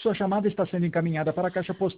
Sua chamada está sendo encaminhada para a caixa postal